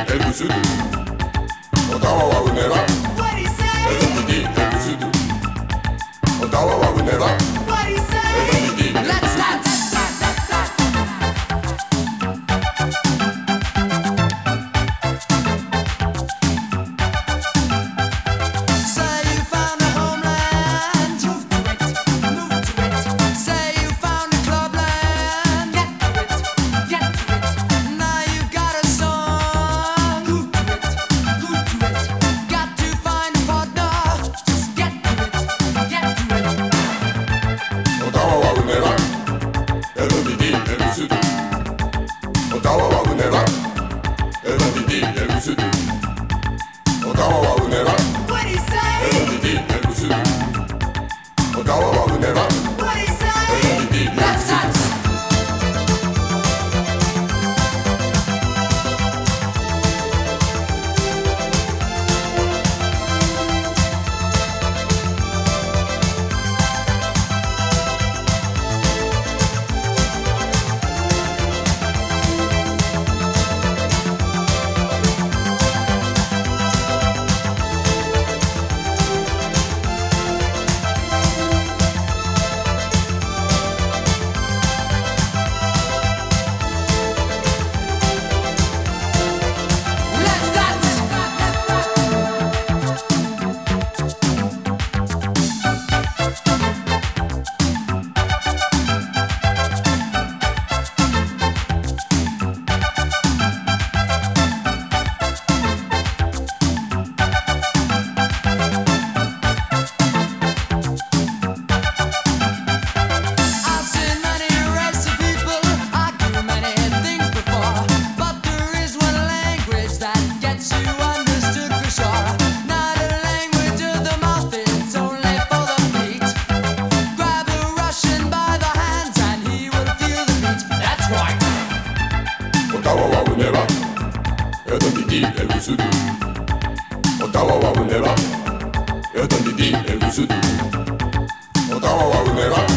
الأسود وطوى ونرى الجديد الأسود وطوى ونرى الجديد. Let's dance. Say you found a homeland, move to it, move to it. Say you found a clubland, get to it, get to it. Now you got a song, move to it, move to it. Got to find a partner, just get to it, get to it. وطوى ونرى الجديد الأسود وطوى ونرى الجديد الأسود وطوى ونرى What do you say? الجديد الأسود وطوى ونرى What do you say? الجديد Let's dance. Let's dance. I've seen many races of people argue many things before, but there is one language that gets you understood for sure. Not a language of the mouth, it's only for the feet. Grab a Russian by the hands and he will feel the beat. That's right. وطوى ونرى الجديد الأسود وطوى ونرى الجديد الأسود وطوى ونرى